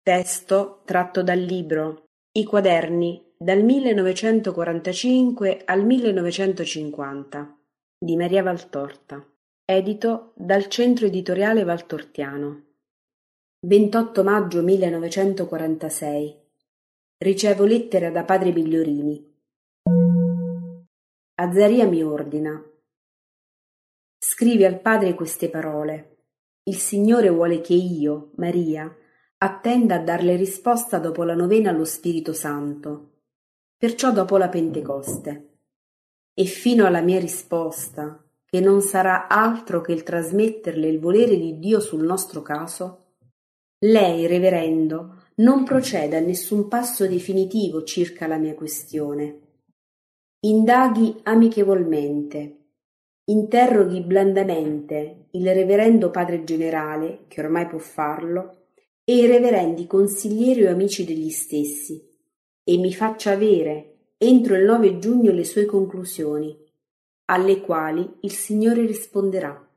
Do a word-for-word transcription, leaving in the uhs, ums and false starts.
Testo tratto dal libro I quaderni dal millenovecentoquarantacinque al millenovecentocinquanta di Maria Valtorta, edito dal Centro Editoriale Valtortiano. ventotto maggio millenovecentoquarantasei. Ricevo lettera da padre Migliorini. Azzaria mi ordina: scrivi al padre queste parole. Il Signore vuole che io, Maria, attenda a darle risposta dopo la novena allo Spirito Santo, perciò dopo la Pentecoste. E fino alla mia risposta, che non sarà altro che il trasmetterle il volere di Dio sul nostro caso, lei, reverendo, non proceda a nessun passo definitivo circa la mia questione. Indaghi amichevolmente, interroghi blandamente il reverendo padre generale, che ormai può farlo, e i reverendi consiglieri o amici degli stessi, e mi faccia avere entro il nove giugno le sue conclusioni, alle quali il Signore risponderà.